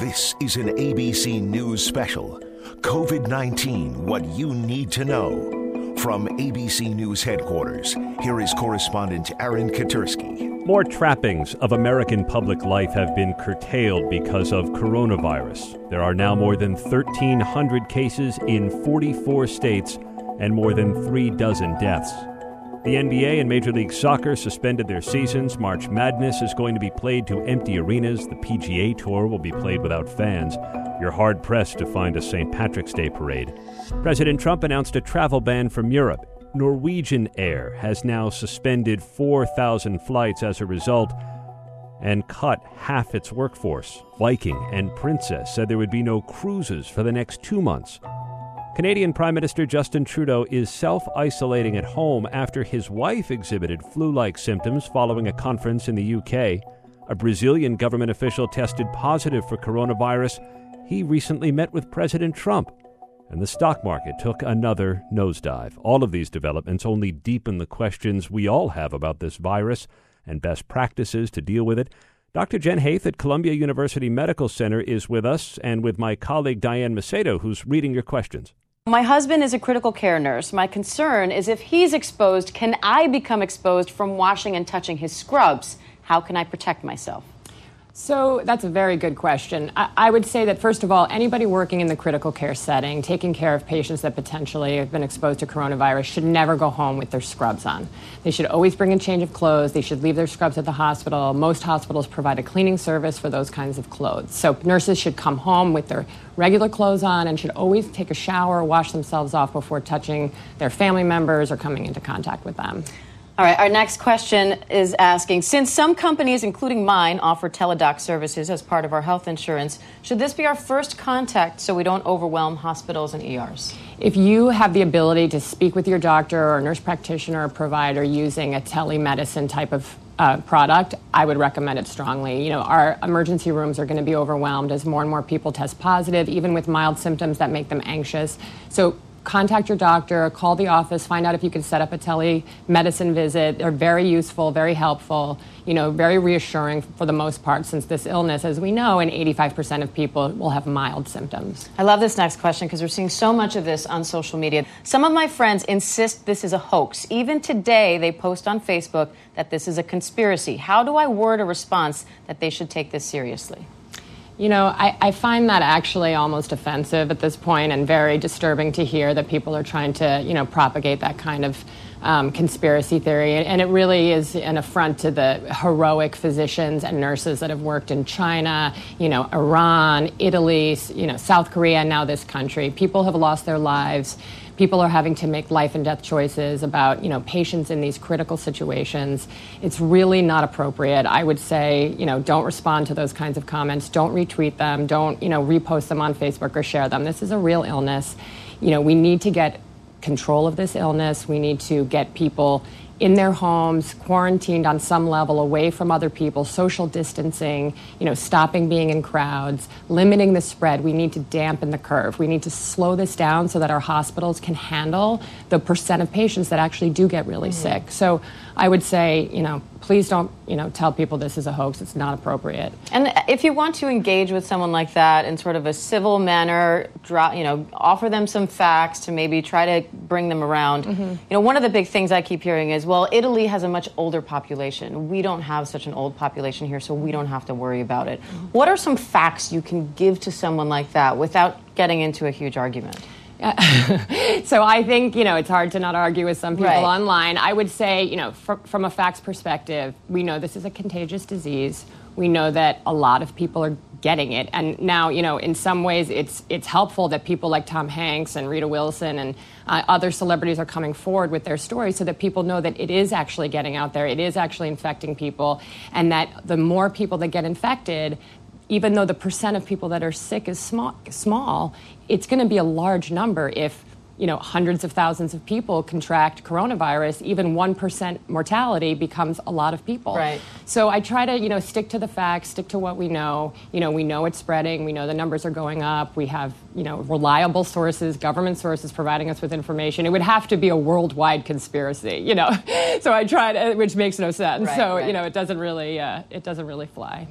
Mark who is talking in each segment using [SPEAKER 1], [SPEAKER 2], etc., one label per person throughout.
[SPEAKER 1] This is an ABC News special. COVID-19, what you need to know. From ABC News headquarters, here is correspondent Aaron Katersky.
[SPEAKER 2] More trappings of American public life have been curtailed because of coronavirus. There are now more than 1,300 cases in 44 states and more than 36 deaths. The NBA and Major League Soccer suspended their seasons. March Madness is going to be played to empty arenas. The PGA Tour will be played without fans. You're hard-pressed to find a St. Patrick's Day parade. President Trump announced a travel ban from Europe. Norwegian Air has now suspended 4,000 flights as a result and cut half its workforce. Viking and Princess said there would be no cruises for the next 2 months. Canadian Prime Minister Justin Trudeau is self-isolating at home after his wife exhibited flu-like symptoms following a conference in the UK. A Brazilian government official tested positive for coronavirus. He recently met with President Trump, and the stock market took another nosedive. All of these developments only deepen the questions we all have about this virus and best practices to deal with it. Dr. Jen Haith at Columbia University Medical Center is with us, and with my colleague Diane Macedo, who's reading your questions.
[SPEAKER 3] My husband is a critical care nurse. My concern is if he's exposed, can I become exposed from washing and touching his scrubs? How can I protect myself?
[SPEAKER 4] So that's a very good question. I would say that, first of all, anybody working in the critical care setting, taking care of patients that potentially have been exposed to coronavirus, should never go home with their scrubs on. They should always bring a change of clothes. They should leave their scrubs at the hospital. Most hospitals provide a cleaning service for those kinds of clothes. So nurses should come home with their regular clothes on and should always take a shower, wash themselves off before touching their family members or coming into contact with them.
[SPEAKER 3] All right, our next question is asking, since some companies, including mine, offer teledoc services as part of our health insurance, should this be our first contact so we don't overwhelm hospitals and ERs?
[SPEAKER 4] If you have the ability to speak with your doctor or nurse practitioner or provider using a telemedicine type of product, I would recommend it strongly. You know, our emergency rooms are going to be overwhelmed as more and more people test positive, even with mild symptoms that make them anxious. So contact your doctor, call the office, find out if you can set up a telemedicine visit. They're very useful, very helpful, very reassuring for the most part, since this illness, as we know, in 85% of people will have mild symptoms.
[SPEAKER 3] I love this next question because we're seeing so much of this on social media. Some of my friends insist this is a hoax. Even today, they post on Facebook that this is a conspiracy. How do I word a response that they should take this seriously?
[SPEAKER 4] I find that actually almost offensive at this point and very disturbing to hear that people are trying to, propagate that kind of conspiracy theory. And it really is an affront to the heroic physicians and nurses that have worked in China, Iran, Italy, South Korea, and now this country. People have lost their lives. People are having to make life and death choices about, patients in these critical situations. It's really not appropriate. I would say, don't respond to those kinds of comments. Don't retweet them. Don't, repost them on Facebook or share them. This is a real illness. We need to get control of this illness. We need to get people in their homes, quarantined on some level, away from other people, social distancing, stopping being in crowds, limiting the spread. We need to dampen the curve. We need to slow this down so that our hospitals can handle the percent of patients that actually do get really sick. So I would say, please don't, tell people this is a hoax. It's not appropriate.
[SPEAKER 3] And if you want to engage with someone like that in sort of a civil manner, offer them some facts to maybe try to bring them around. Mm-hmm. One of the big things I keep hearing is, well, Italy has a much older population. We don't have such an old population here, so we don't have to worry about it. Mm-hmm. What are some facts you can give to someone like that without getting into a huge argument?
[SPEAKER 4] So I think, it's hard to not argue with some people online. I would say, from a facts perspective, we know this is a contagious disease. We know that a lot of people are getting it. And now, in some ways, it's helpful that people like Tom Hanks and Rita Wilson and other celebrities are coming forward with their stories so that people know that it is actually getting out there. It is actually infecting people. And that the more people that get infected, even though the percent of people that are sick is small, it's going to be a large number if, hundreds of thousands of people contract coronavirus. Even 1% mortality becomes a lot of people.
[SPEAKER 3] Right.
[SPEAKER 4] So I try to, stick to the facts, stick to what we know. We know it's spreading. We know the numbers are going up. We have, reliable sources, government sources providing us with information. It would have to be a worldwide conspiracy, So I try to, which makes no sense. Right, so,
[SPEAKER 3] right.
[SPEAKER 4] It doesn't really fly.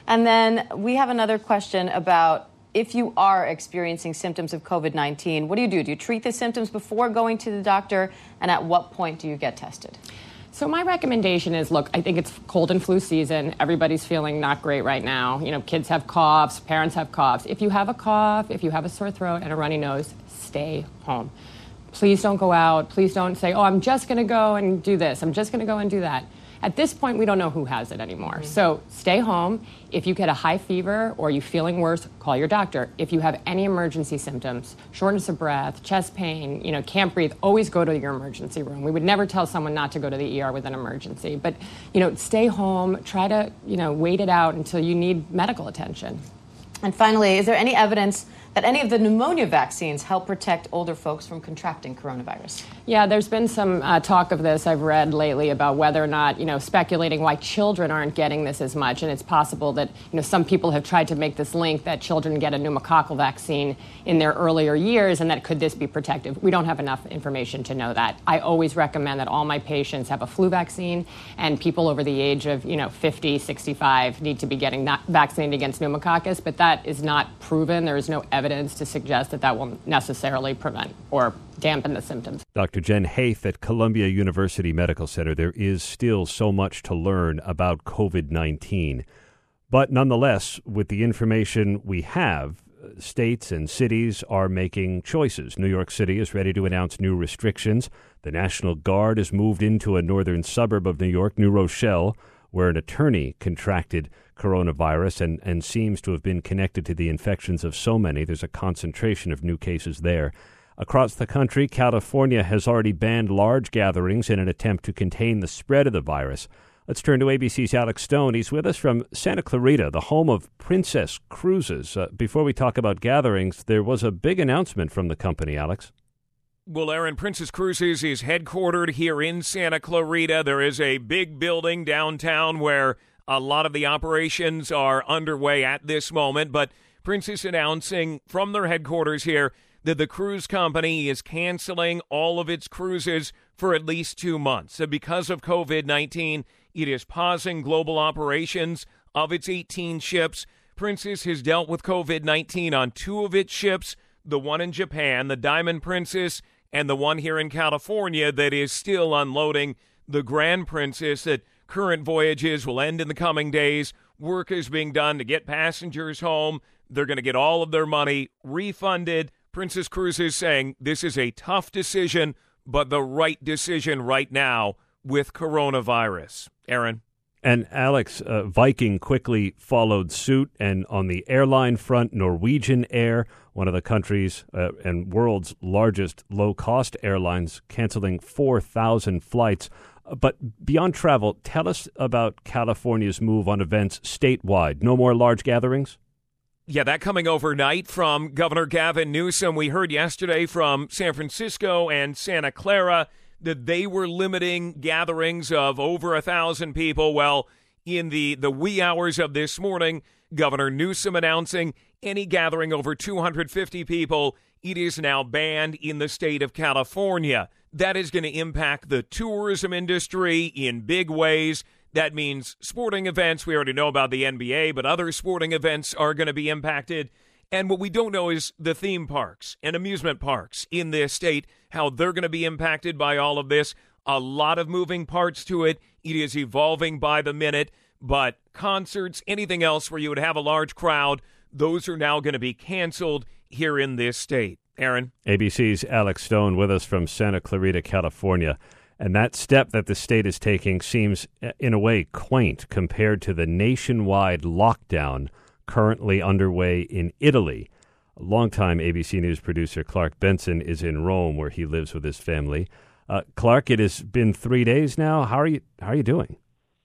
[SPEAKER 3] And then we have another question about if you are experiencing symptoms of COVID-19, what do? Do you treat the symptoms before going to the doctor? And at what point do you get tested?
[SPEAKER 4] So my recommendation is, look, I think it's cold and flu season. Everybody's feeling not great right now. You know, kids have coughs, parents have coughs. If you have a cough, if you have a sore throat and a runny nose, stay home. Please don't go out. Please don't say, oh, I'm just going to go and do this. I'm just going to go and do that. At this point, we don't know who has it anymore. Mm-hmm. So stay home. If you get a high fever or you're feeling worse, call your doctor. If you have any emergency symptoms, shortness of breath, chest pain, can't breathe, always go to your emergency room. We would never tell someone not to go to the ER with an emergency. But, stay home. Try to, wait it out until you need medical attention.
[SPEAKER 3] And finally, is there any evidence that any of the pneumonia vaccines help protect older folks from contracting coronavirus?
[SPEAKER 4] Yeah, there's been some talk of this I've read lately about whether or not, speculating why children aren't getting this as much. And it's possible that, some people have tried to make this link that children get a pneumococcal vaccine in their earlier years and that could this be protective. We don't have enough information to know that. I always recommend that all my patients have a flu vaccine, and people over the age of, 50, 65 need to be getting vaccinated against pneumococcus, but that is not proven. There is no evidence to suggest that will necessarily prevent or dampen the symptoms.
[SPEAKER 2] Dr. Jen Haith at Columbia University Medical Center. There is still so much to learn about COVID-19. But nonetheless, with the information we have, states and cities are making choices. New York City is ready to announce new restrictions. The National Guard has moved into a northern suburb of New York, New Rochelle, where an attorney contracted coronavirus and seems to have been connected to the infections of so many. There's a concentration of new cases there. Across the country, California has already banned large gatherings in an attempt to contain the spread of the virus. Let's turn to ABC's Alex Stone. He's with us from Santa Clarita, the home of Princess Cruises. Before we talk about gatherings, there was a big announcement from the company, Alex.
[SPEAKER 5] Well, Aaron, Princess Cruises is headquartered here in Santa Clarita. There is a big building downtown where a lot of the operations are underway at this moment. But Princess announcing from their headquarters here that the cruise company is canceling all of its cruises for at least 2 months. So because of COVID-19, it is pausing global operations of its 18 ships. Princess has dealt with COVID-19 on 2 of its ships, the one in Japan, the Diamond Princess, and the one here in California that is still unloading, the Grand Princess, that current voyages will end in the coming days. Work is being done to get passengers home. They're going to get all of their money refunded. Princess Cruises saying this is a tough decision, but the right decision right now with coronavirus. Aaron?
[SPEAKER 2] And Alex, Viking quickly followed suit, and on the airline front, Norwegian Air, one of the country's and world's largest low-cost airlines, canceling 4,000 flights. But beyond travel, tell us about California's move on events statewide. No more large gatherings?
[SPEAKER 5] Yeah, that coming overnight from Governor Gavin Newsom. We heard yesterday from San Francisco and Santa Clara that they were limiting gatherings of over 1,000 people. Well, in the wee hours of this morning, Governor Newsom announcing any gathering over 250 people, it is now banned in the state of California. That is going to impact the tourism industry in big ways. That means sporting events. We already know about the NBA, but other sporting events are going to be impacted. And what we don't know is the theme parks and amusement parks in this state, how they're going to be impacted by all of this. A lot of moving parts to it. It is evolving by the minute. But concerts, anything else where you would have a large crowd, those are now going to be canceled here in this state. Aaron?
[SPEAKER 2] ABC's Alex Stone with us from Santa Clarita, California. And that step that the state is taking seems, in a way, quaint compared to the nationwide lockdown currently underway in Italy. A longtime ABC News producer Clark Benson is in Rome, where he lives with his family. Clark, it has been 3 days now. How are you doing?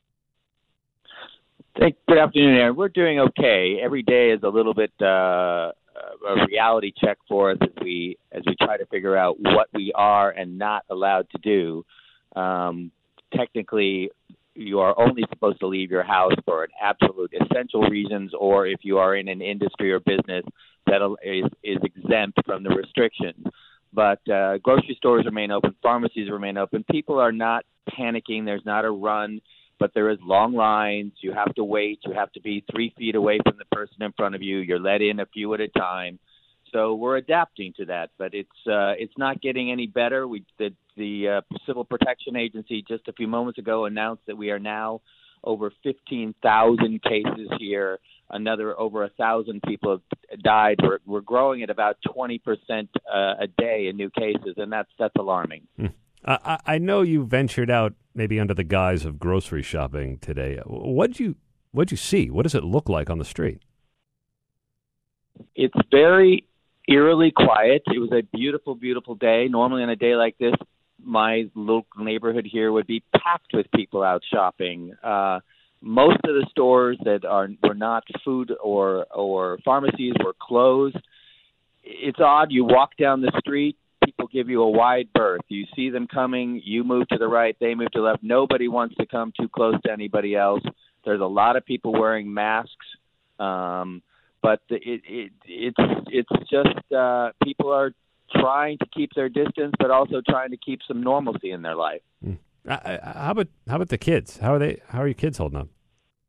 [SPEAKER 6] Good afternoon, Aaron. We're doing okay. Every day is a little bit a reality check for us as we try to figure out what we are and not allowed to do. Technically, you are only supposed to leave your house for an absolute essential reasons, or if you are in an industry or business that is exempt from the restrictions. But grocery stores remain open, pharmacies remain open. People are not panicking. There's not a run but there is long lines. You have to wait. You have to be 3 feet away from the person in front of you. You're let in a few at a time. So we're adapting to that, but it's not getting any better. The Civil Protection Agency just a few moments ago announced that we are now over 15,000 cases here. Another over 1,000 people have died. We're growing at about 20% a day in new cases, and that's alarming.
[SPEAKER 2] I know you ventured out maybe under the guise of grocery shopping today. What'd you see? What does it look like on the street?
[SPEAKER 6] It's very eerily quiet. It was a beautiful, beautiful day. Normally on a day like this, my local neighborhood here would be packed with people out shopping. Most of the stores that were not food or pharmacies were closed. It's odd. You walk down the street, people give you a wide berth. You see them coming, you move to the right, they move to the left. Nobody wants to come too close to anybody else. There's a lot of people wearing masks. But it's just people are trying to keep their distance, but also trying to keep some normalcy in their life.
[SPEAKER 2] How about the kids? How are your kids holding up?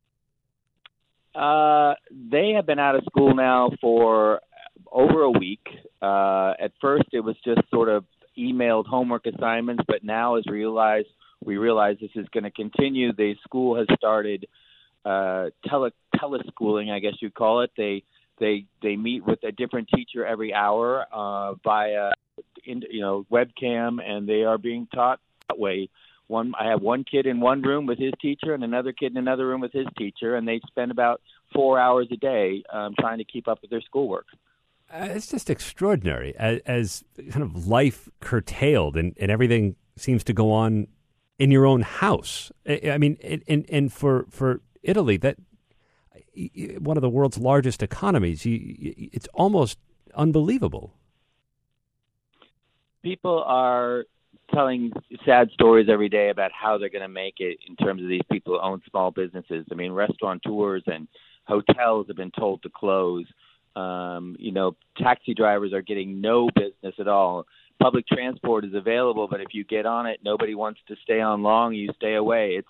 [SPEAKER 6] They have been out of school now for over a week. At first, it was just sort of emailed homework assignments, but now as we realize this is going to continue. The school has started teleschooling, I guess you'd call it. They meet with a different teacher every hour via webcam, and they are being taught that way. I have one kid in one room with his teacher and another kid in another room with his teacher, and they spend about 4 hours a day trying to keep up with their schoolwork.
[SPEAKER 2] It's just extraordinary as kind of life curtailed and everything seems to go on in your own house. I mean, and for Italy, that one of the world's largest economies, it's almost unbelievable.
[SPEAKER 6] People are telling sad stories every day about how they're going to make it in terms of these people who own small businesses. I mean, restaurateurs and hotels have been told to close. Taxi drivers are getting no business at all. Public transport is available, but if you get on it, nobody wants to stay on long. You stay away.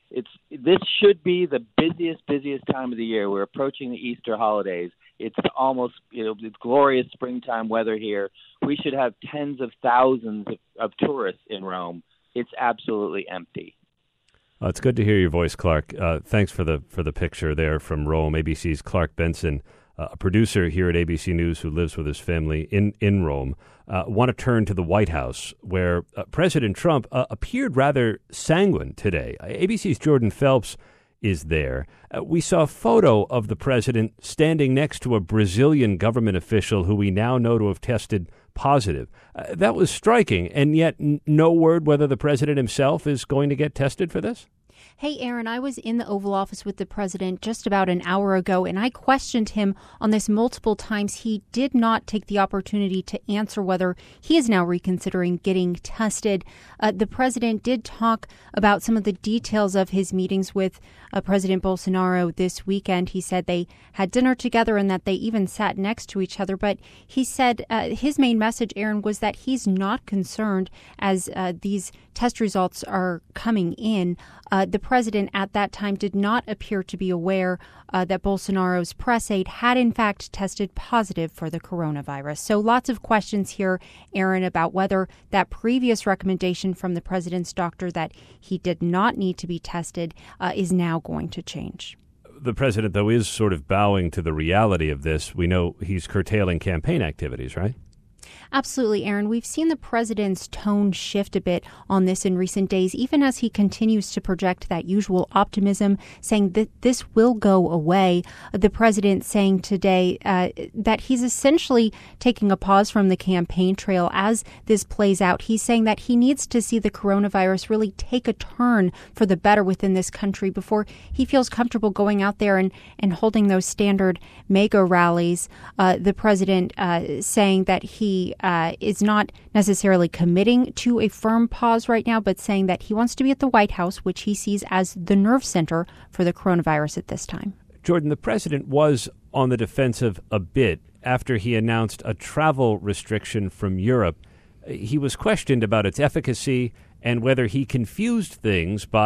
[SPEAKER 6] This should be the busiest time of the year. We're approaching the Easter holidays. It's almost, it's glorious springtime weather here. We should have tens of thousands of tourists in Rome. It's absolutely empty.
[SPEAKER 2] It's good to hear your voice, Clark. Thanks for the picture there from Rome. ABC's Clark Benson, a producer here at ABC News who lives with his family in Rome. Want to turn to the White House, where President Trump appeared rather sanguine today. ABC's Jordan Phelps is there. We saw a photo of the president standing next to a Brazilian government official who we now know to have tested positive. That was striking, and yet no word whether the president himself is going to get tested for this?
[SPEAKER 7] Hey, Aaron, I was in the Oval Office with the president just about an hour ago, and I questioned him on this multiple times. He did not take the opportunity to answer whether he is now reconsidering getting tested. The president did talk about some of the details of his meetings with President Bolsonaro this weekend. He said they had dinner together and that they even sat next to each other. But he said his main message, Aaron, was that he's not concerned as these test results are coming in. The president at that time did not appear to be aware that Bolsonaro's press aide had in fact tested positive for the coronavirus. So lots of questions here, Aaron, about whether that previous recommendation from the president's doctor that he did not need to be tested is now going to change.
[SPEAKER 2] The president, though, is sort of bowing to the reality of this. We know he's curtailing campaign activities, right?
[SPEAKER 7] Absolutely, Aaron. We've seen the president's tone shift a bit on this in recent days, even as he continues to project that usual optimism, saying that this will go away. The president saying today that he's essentially taking a pause from the campaign trail as this plays out. He's saying that he needs to see the coronavirus really take a turn for the better within this country before he feels comfortable going out there and holding those standard mega rallies. The president saying that he is not necessarily committing to a firm pause right now, but saying that he wants to be at the White House, which he sees as the nerve center for the coronavirus at this time.
[SPEAKER 2] Jordan, the president was on the defensive a bit after he announced a travel restriction from Europe. He was questioned about its efficacy and whether he confused things by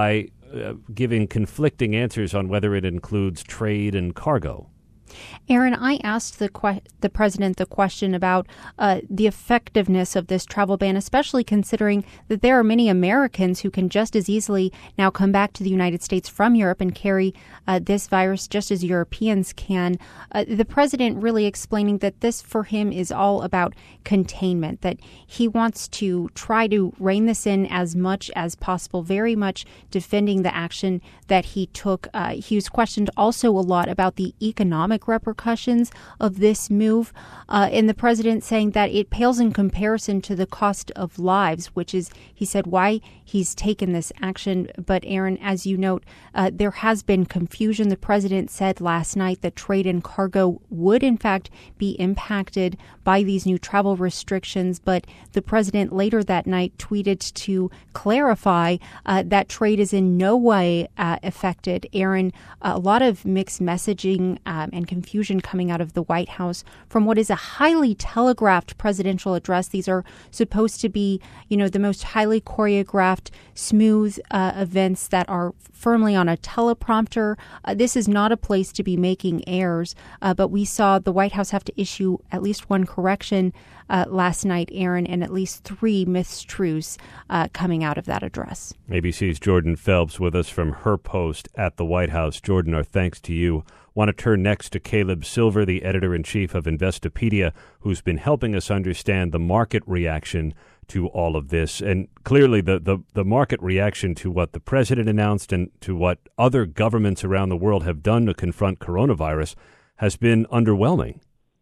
[SPEAKER 2] giving conflicting answers on whether it includes trade and cargo.
[SPEAKER 7] Aaron, I asked the president the question about the effectiveness of this travel ban, especially considering that there are many Americans who can just as easily now come back to the United States from Europe and carry this virus just as Europeans can. The president really explaining that this for him is all about containment, that he wants to try to rein this in as much as possible, very much defending the action that he took. He was questioned also a lot about the economic repercussions of this move, and the president saying that it pales in comparison to the cost of lives, which is, he said, why he's taken this action. But Aaron, as you note, there has been confusion. The president said last night that trade and cargo would in fact be impacted by these new travel restrictions, but the president later that night tweeted to clarify that trade is in no way affected. Aaron, a lot of mixed messaging and confusion coming out of the White House from what is a highly telegraphed presidential address. These are supposed to be, the most highly choreographed, smooth events that are firmly on a teleprompter. This is not a place to be making errors, but we saw the White House have to issue at least one correction last night, Aaron, and at least 3 mistruths coming out of that address.
[SPEAKER 2] ABC's Jordan Phelps with us from her post at the White House. Jordan, our thanks to you. Want to turn next to Caleb Silver, the editor-in-chief of Investopedia, who's been helping us understand the market reaction to all of this. And clearly the market reaction to what the president announced and to what other governments around the world have done to confront coronavirus has been underwhelming.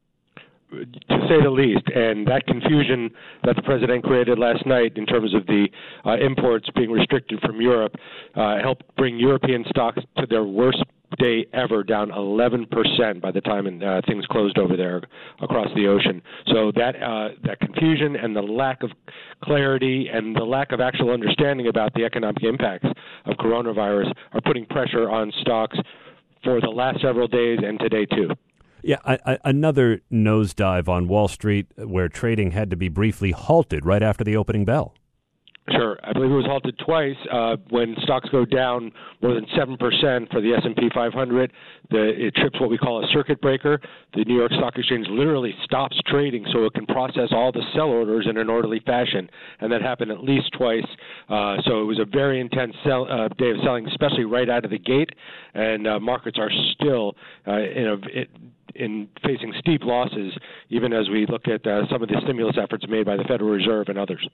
[SPEAKER 8] To say the least, and that confusion that the president created last night in terms of the imports being restricted from Europe helped bring European stocks to their worst day ever, down 11% by the time things closed over there across the ocean. So that confusion and the lack of clarity and the lack of actual understanding about the economic impacts of coronavirus are putting pressure on stocks for the last several days and today too.
[SPEAKER 2] Yeah, another nosedive on Wall Street where trading had to be briefly halted right after the opening bell.
[SPEAKER 8] Sure. I believe it was halted twice when stocks go down more than 7% for the S&P 500. It trips what we call a circuit breaker. The New York Stock Exchange literally stops trading so it can process all the sell orders in an orderly fashion, and that happened at least twice. So it was a very intense day of selling, especially right out of the gate, and markets are still in facing steep losses, even as we look at some of the stimulus efforts made by the Federal Reserve and others.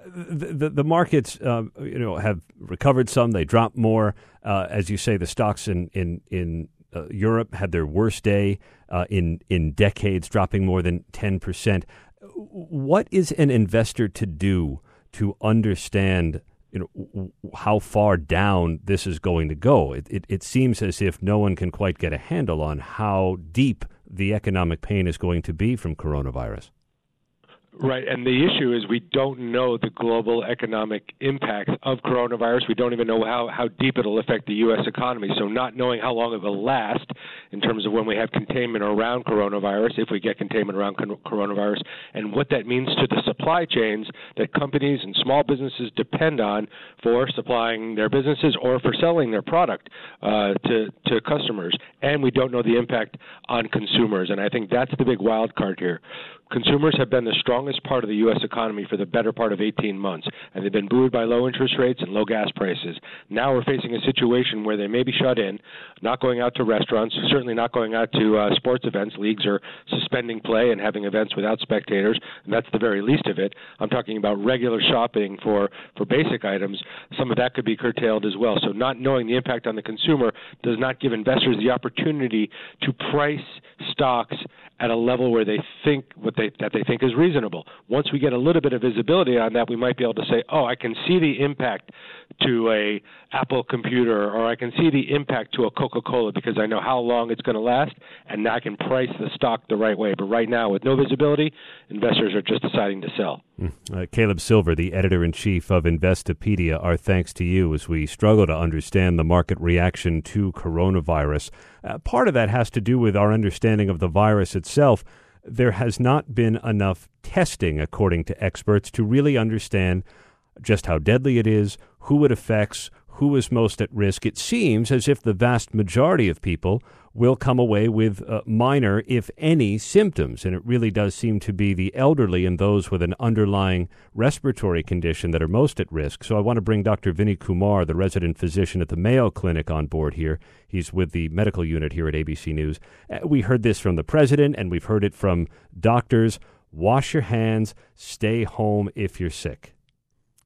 [SPEAKER 2] The markets, have recovered some. They dropped more. As you say, the stocks in Europe had their worst day in decades, dropping more than 10%. What is an investor to do to understand, how far down this is going to go? It seems as if no one can quite get a handle on how deep the economic pain is going to be from coronavirus.
[SPEAKER 8] Right, and the issue is we don't know the global economic impact of coronavirus. We don't even know how deep it'll affect the U.S. economy. So not knowing how long it will last in terms of when we have containment around coronavirus, if we get containment around coronavirus, and what that means to the supply chains that companies and small businesses depend on for supplying their businesses or for selling their product to customers. And we don't know the impact on consumers, and I think that's the big wild card here. Consumers have been the strongest part of the U.S. economy for the better part of 18 months, and they've been buoyed by low interest rates and low gas prices. Now we're facing a situation where they may be shut in, not going out to restaurants, certainly not going out to sports events. Leagues are suspending play and having events without spectators, and that's the very least of it. I'm talking about regular shopping for basic items. Some of that could be curtailed as well. So not knowing the impact on the consumer does not give investors the opportunity to price stocks at a level where they think that they think is reasonable. Once we get a little bit of visibility on that, we might be able to say, I can see the impact to a Apple computer, or I can see the impact to a Coca-Cola because I know how long it's going to last, and now I can price the stock the right way. But right now, with no visibility, investors are just deciding to sell.
[SPEAKER 2] Caleb Silver, the editor-in-chief of Investopedia, our thanks to you as we struggle to understand the market reaction to coronavirus. Part of that has to do with our understanding of the virus itself. There has not been enough testing, according to experts, to really understand just how deadly it is, who it affects, who is most at risk, it seems as if the vast majority of people will come away with minor, if any, symptoms. And it really does seem to be the elderly and those with an underlying respiratory condition that are most at risk. So I want to bring Dr. Vinny Kumar, the resident physician at the Mayo Clinic, on board here. He's with the medical unit here at ABC News. We heard this from the president, and we've heard it from doctors. Wash your hands. Stay home if you're sick.